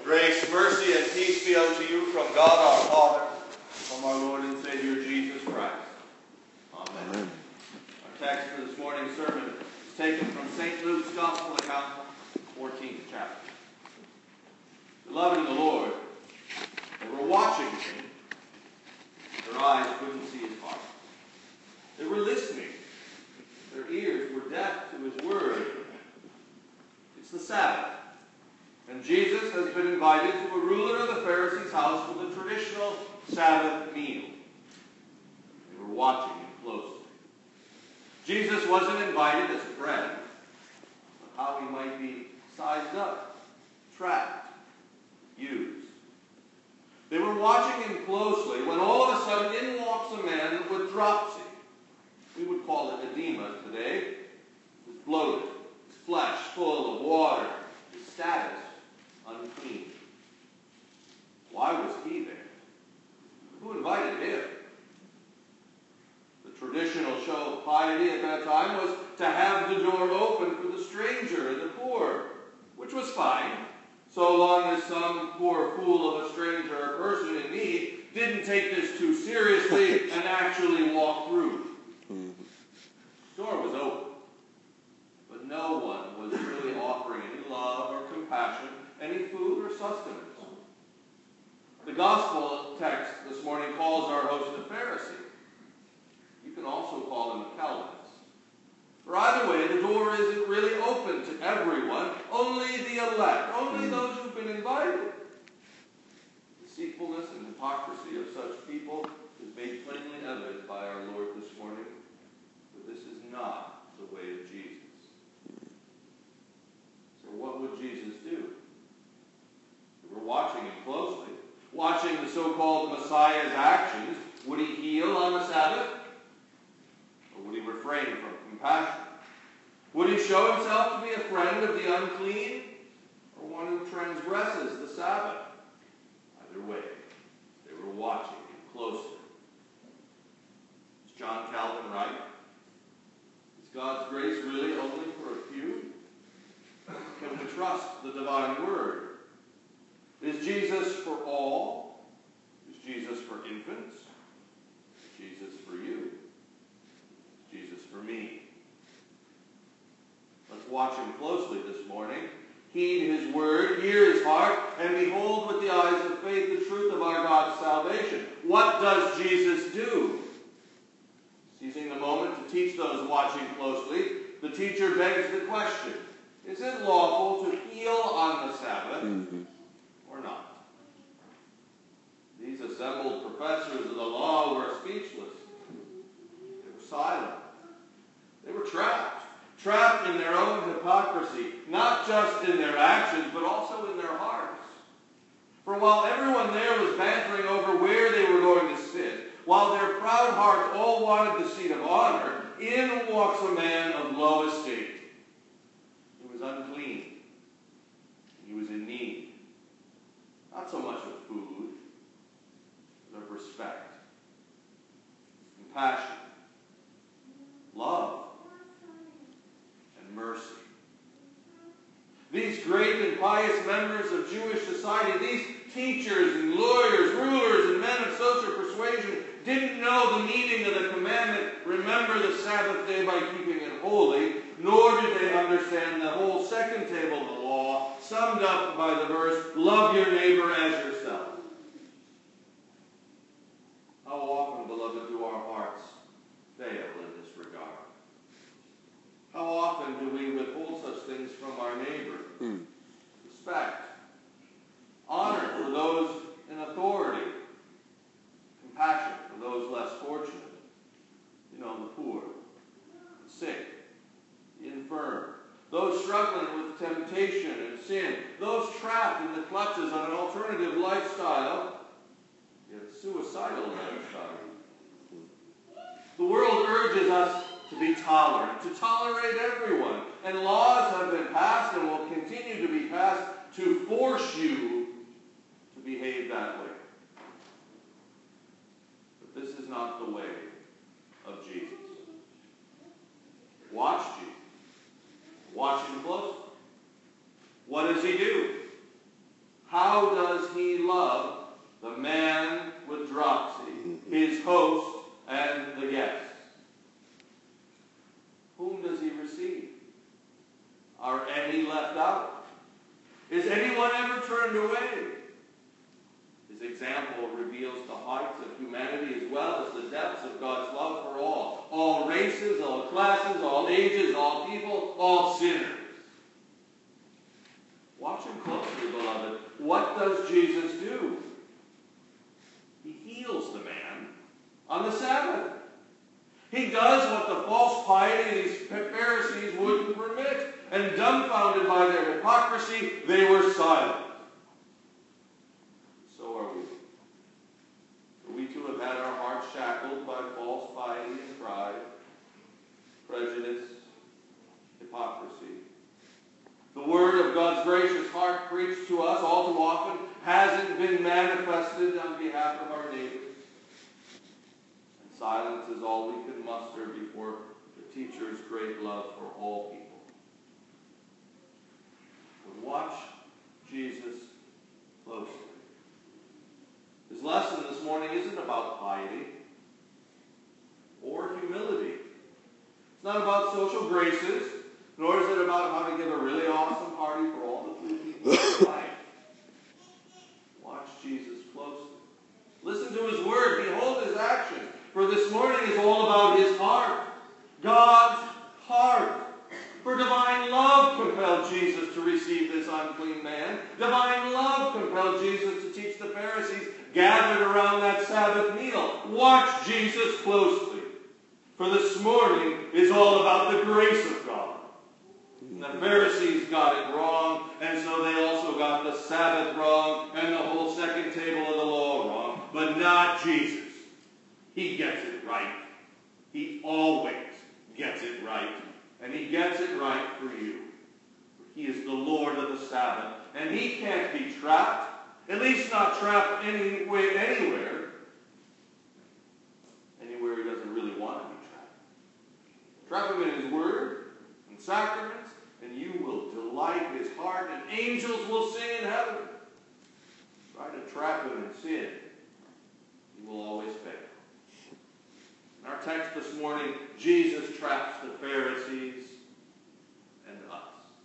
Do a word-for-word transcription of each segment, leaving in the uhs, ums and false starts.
Grace, mercy, and peace be unto you from God our Father, from our Lord and Savior Jesus Christ. Amen. Amen. Our text for this morning's sermon is taken from Saint Luke's Gospel account, fourteenth chapter. Beloved in the Lord, they were watching him. Their eyes couldn't see his heart. They were listening. Their ears were deaf to his word. It's the Sabbath. And Jesus has been invited to a ruler of the Pharisees' house for the traditional Sabbath meal. They were watching him closely. Jesus wasn't invited as a friend, but how he might be sized up, trapped, used. They were watching him closely when all of a sudden in walks a man with dropsy. We would call it edema today. He was bloated, his flesh full of water, his status unclean. Why was he there? Who invited him? The traditional show of piety at that time was to have the door open for the stranger and the poor, which was fine, so long as some poor fool of a stranger or person in need didn't take this too seriously and actually walk through. The door was open, but no one was really offering any love or compassion, any food or sustenance. The gospel text this morning calls our host a Pharisee. You can also call him a Calvinist. For either way, the door isn't really open to everyone, only the elect, only those who've been invited. The deceitfulness and hypocrisy of such people is made plainly evident by our Lord this morning, but this is not the way of Jesus. So what would Jesus do? We were watching him closely, watching the so-called Messiah's actions. Would he heal on the Sabbath? Or would he refrain from compassion? Would he show himself to be a friend of the unclean, or one who transgresses the Sabbath? Either way, they were watching him closely. Is John Calvin right? Is God's grace really only for a few? Can we trust the divine word? Is Jesus for all? Is Jesus for infants? Is Jesus for you? Is Jesus for me? Let's watch him closely this morning. Heed his word, hear his heart, and behold with the eyes of faith the truth of our God's salvation. What does Jesus do? Seizing the moment to teach those watching closely, the teacher begs the question, is it lawful to heal on the Sabbath mm-hmm. or not? These assembled professors of the law were speechless. They were silent. They were trapped. Trapped in their own hypocrisy, not just in their actions, but also in their hearts. For while everyone there was bantering over where they were going to sit, while their proud hearts all wanted the seat of honor, in walks a man of low estate. He was unclean. He was in need. Not so much of food, but of respect, compassion, love, and mercy. These great and pious members of Jewish society, these teachers and lawyers, rulers and men of social persuasion, didn't know the meaning of the commandment, remember the Sabbath day by keeping it holy, nor did they understand the whole second table of the law, summed up by the verse, love your neighbor as yourself. How often, beloved, do our hearts fail in this regard? How often do we withhold such things from our neighbor? Mm. Respect, honor for those in authority, compassion for those less fortunate. You know, the poor, the sick, the infirm, those struggling with temptation and sin, those trapped in the clutches of an alternative lifestyle, yet suicidal lifestyle. The world urges us to be tolerant, to tolerate everyone. And laws have been passed and will continue to be passed to force you to behave that way. But this is not the way of Jesus. Watch Jesus. Watch him closely. What does he do? How turned away. His example reveals the heights of humanity as well as the depths of God's love for all. All races, all classes, all ages, all people, all sinners. Watch him closely, beloved. What does Jesus do? He heals the man on the Sabbath. He does what the false piety of these Pharisees wouldn't permit. And dumbfounded by their hypocrisy, they were silent. So are we. For we too have had our hearts shackled by false piety and pride, prejudice, hypocrisy. The word of God's gracious heart preached to us all too often hasn't been manifested on behalf of our neighbors. And silence is all we can muster before the teacher's great love for all people. But watch Jesus closely. His lesson this morning isn't about piety or humility. It's not about social graces, nor is it about how to give a really awesome party for all the food people like. Watch Jesus closely. Listen to his word. Behold his action. For this morning is all about his heart. God's heart. For divine love compelled Jesus to receive this unclean man. Divine love compelled Jesus to teach the Pharisees gathered around that Sabbath meal. Watch Jesus closely. For this morning is all about the grace of God. And the Pharisees got it wrong, and so they also got the Sabbath wrong, and the whole second table of the law wrong. But not Jesus. He gets it right. He always gets it right. And he gets it right for you. He is the Lord of the Sabbath. And he can't be trapped. At least not trapped anyway, anywhere. Anywhere he doesn't really want to be trapped. Trap him in his word and sacraments, and you will delight his heart, and angels will sing in heaven. Try to trap him in sin. You will always fail. In our text this morning, Jesus traps the Pharisees and us.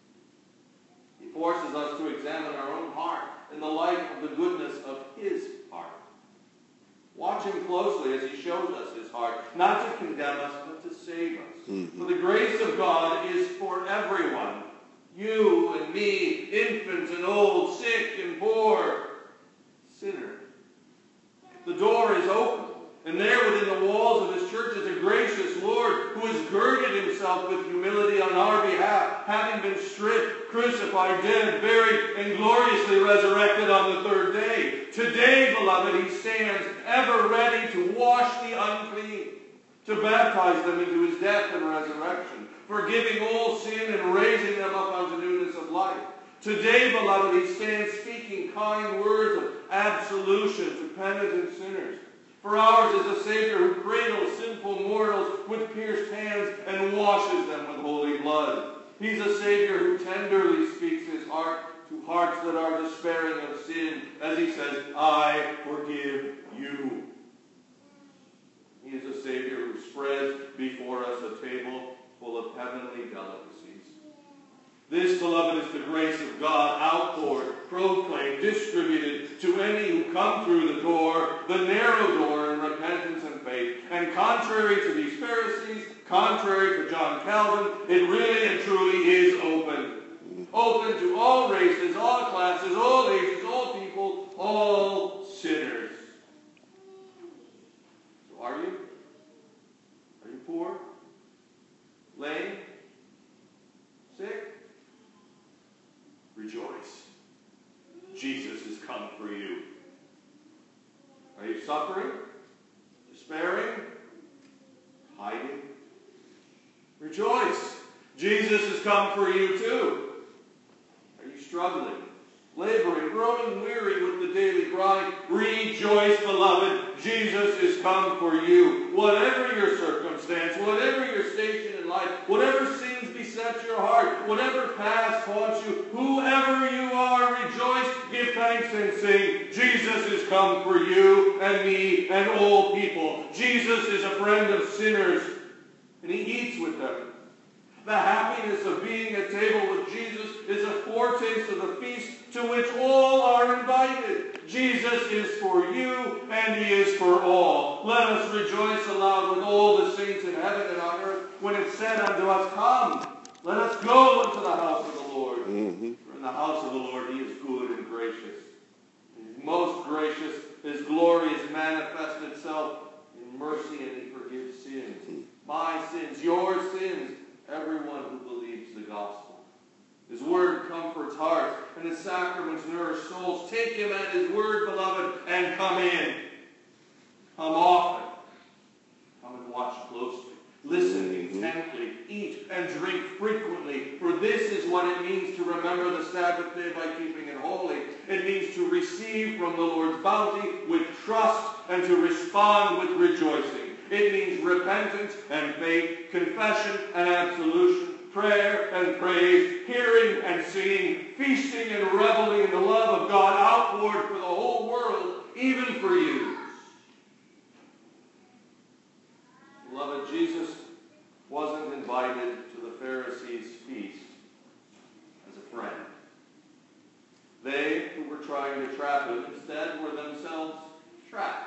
He forces us to examine our own heart in the light of the goodness of his heart. Watch him closely as he shows us his heart, not to condemn us, but to save us. Mm-hmm. For the grace of God is for everyone, you and me, infants and old, sick and poor, sinners. The door is open. And there within the walls of his church is a gracious Lord who has girded himself with humility on our behalf, having been stripped, crucified, dead, buried, and gloriously resurrected on the third day. Today, beloved, he stands ever ready to wash the unclean, to baptize them into his death and resurrection, forgiving all sin and raising them up unto newness of life. Today, beloved, he stands speaking kind words of absolution to penitent sinners. For ours is a Savior who cradles sinful mortals with pierced hands and washes them with holy blood. He's a Savior who tenderly speaks his heart to hearts that are despairing of sin, as he says, I forgive you. He is a Savior who spreads before us a table full of heavenly delicacies. This, beloved, is the grace of God outpoured, proclaimed, distributed to any who come through the door, the narrow door in repentance and faith. And contrary to these Pharisees, contrary to John Calvin, it really and truly is open. Open to all races, all classes, all ages, all people, all sinners. So are you? Are you poor? Lame? Sick? Rejoice. Jesus has come for you. Are you suffering? Despairing? Hiding? Rejoice. Jesus has come for you too. Are you struggling? Laboring, growing weary with the daily grind? Rejoice, beloved. Jesus has come for you. Whatever your circumstance, whatever your station in life, whatever sins beset your heart, whatever past haunts you, whoever you are, rejoice, give thanks and sing. Jesus has come for you and me and all people. Jesus is a friend of sinners, and he eats with them. The happiness of being at table with Jesus is a foretaste of the feast to which all our vitamins nourish souls. Take him at his word, beloved, and come in. Come often. Come and watch closely. Listen intently. Eat and drink frequently. For this is what it means to remember the Sabbath day by keeping it holy. It means to receive from the Lord's bounty with trust and to respond with rejoicing. It means repentance and faith, confession and absolution, prayer and praise, hearing and singing, feasting and reveling in the love of God outpoured for the whole world, even for you. Beloved, Jesus wasn't invited to the Pharisees' feast as a friend. They who were trying to trap him instead were themselves trapped.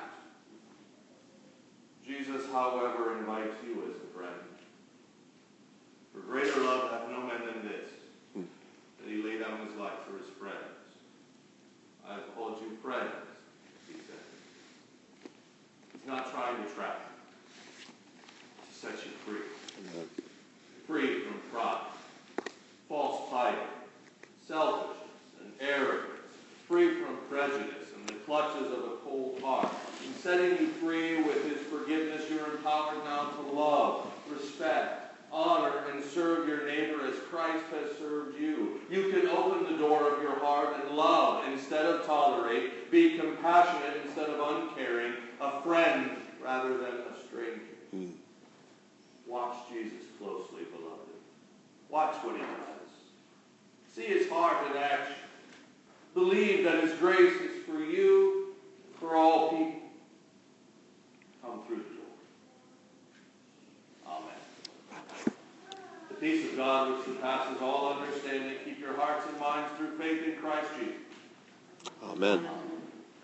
Jesus, however, invites you as a friend. For greater love hath no man than this, that he lay down his life for his friends. I have called you friends, he said. He's not trying to trap you, to set you free. Free from pride, false piety, selfishness, and arrogance. Free from prejudice and the clutches of a cold heart. In setting you free with his forgiveness, you're empowered now to love, respect, honor, and serve your neighbor as Christ has served you. You can open the door of your heart and love instead of tolerate, be compassionate instead of uncaring, a friend rather than a stranger. Mm. Watch Jesus closely, beloved. Watch what he does. See his heart in action. Believe that his grace is for you and for all people. Come through the door. Amen. The peace of God which surpasses all understanding, keep your hearts and minds through faith in Christ Jesus. Amen. Amen.